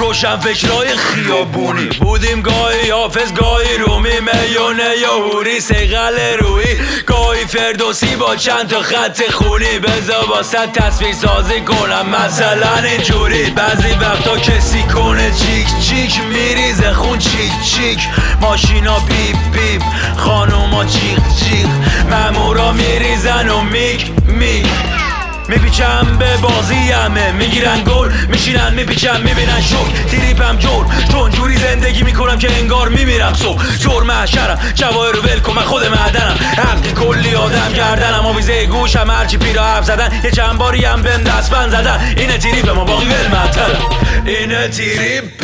روشن فکرای خیابونی بودیم، گاهی حافظ گاهی رومی، میونه یا هوری سیغل روی، گاهی فردوسی با چند تا خط خونی. بذار واسه تصویر سازی کنم مثلا اینجوری، بعضی وقتا کسی کنه چیک چیک میریزه خون چیک چیک، ماشینا بیپ بیپ خانوما جیغ جیغ، مامورا میریزن و میگ میگ. میپیچم به بازی همه میگیرن گل، میشینن میپیچم میبینن شک، تریپم جور چون جوری زندگی میکنم که انگار میمیرم صبح. جور محشرم جواهر رو ول کن من خود معدنم، حقی کلی آدم گردنم، آویزه گوشم هرچی پیرا حرف زدن، یه چند باری هم بهم دستبند زدن. اینه تریپ ما باقی ول معطلم، اینه تریپ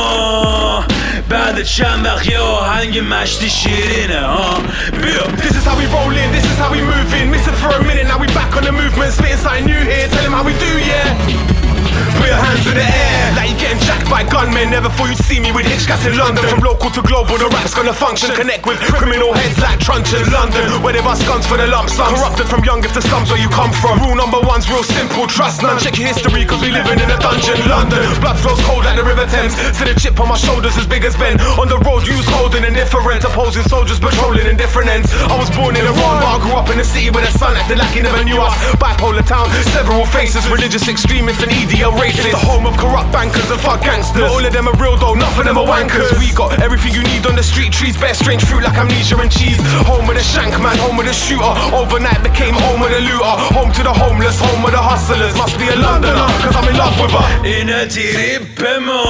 ما بعد چند وقت یه آهنگ مشتی شیرینه ها. بیا This is how we roll in, this is how we move in. Missing for a minute, now we back on the movement. Spitting something new here, tell them how we do, yeah. Put your hands in the air, like you're getting jacked by gunmen. Never thought you'd see me with hitch gas in London. From local to global, the rap's gonna function. Connect with criminal heads like truncheons. London, where they bust guns for the lump sum. Corrupted from young if the slums where you come from. Rule number one's real simple, trust none. Check your history, cause we living in a dungeon. London, blood flows cold like the River Thames. See the chip on my shoulders as big as Ben. On the road, you was holding indifferent. Opposing soldiers patrolling in different ends. I was born in Iran, but I grew up in the city where the sun acted like he never knew us. Bipolar town, several faces. Religious extremists and EDL racists. It's the home of corrupt bankers and fuck gangsters. Not all of them are real though, none of them are wankers. We got everything you need on the street trees. Best strange fruit like amnesia and cheese. Home of the shank man, home of the shooter. Overnight became home of the looter. Home to the homeless, home of the hustlers. Must be a Londoner, cause I'm in love with her. اینه تریپ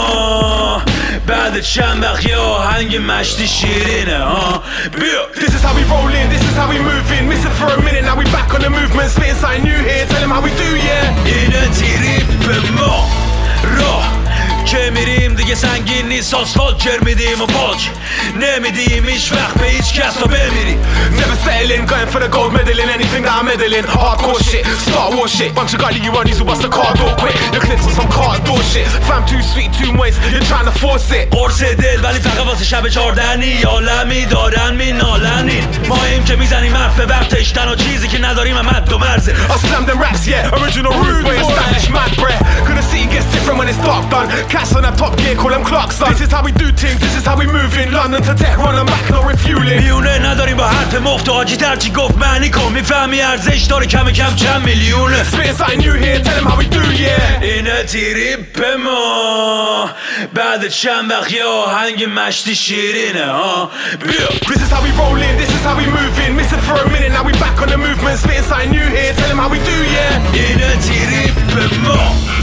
ما بعد چند وقت یه آهنگ مشتی شیرینه ها. بیا This is how we roll in, this is how we move in. Missing for a minute, now we back on the movement. Spitting something new here, tell them how we do, yeah. اینه تریپ ما راه که میریم دیگه سنگین نیست، آسفالت جر میدیم و پاک نمیدیم هیچ وقت به هیچ کس تا بمیریم. Never settling, going for the gold medal in anything that I'm meddling. Hardcore shit, Star Wars shit. Bunch of gully you runnies who bust the car door quick. The clips on some car door shit. Fam too sweet, too moist, you're trying to force it. قرص دل ولی فقط واسه شب چاردنی، عالمی دارن مینالنین، ما ایم که میزنیم حرف به وقتش، تنها چیزی که نداریم هم حد و مرزه. I slam them raps, yeah, original rude way, stylish mad breath. Cause the city gets different when it's dark done. Cats on that top gear, call them clocks son. This is how we do things, this is how we move in. London to Tehran and back, no refueling. میونه نداریم با حرف مفت و حاجی ترچی گفت معنی کن، میفهمی ارزش داره کم کم چند میلیونه. Spitting something new here, tell them how we do, yeah. اینه تریپ ما بعد چند وقت یه آهنگ مشتی شیرینه ها. بیا This is how we roll in, this is how we move in. Missing for a minute, now we back on the movement. Spitting something new here, tell them how we do, yeah. اینه تریپ ما